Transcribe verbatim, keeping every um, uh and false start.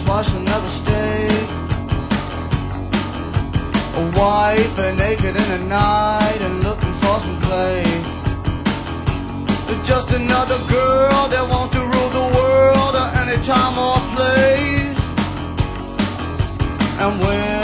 why she'll never stay. A wife and naked in the night and looking for some play. Just another girl that wants to rule the world at any time or place. And when